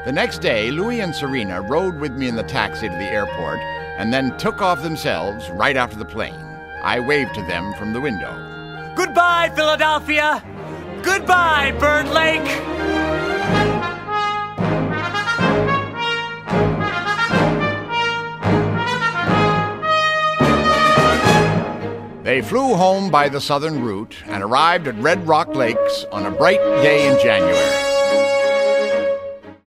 The next day, Louis and Serena rode with me in the taxi to the airport and then took off themselves right after the plane. I waved to them from the window. Goodbye, Philadelphia! Goodbye, Bird Lake! They flew home by the southern route and arrived at Red Rock Lakes on a bright day in January.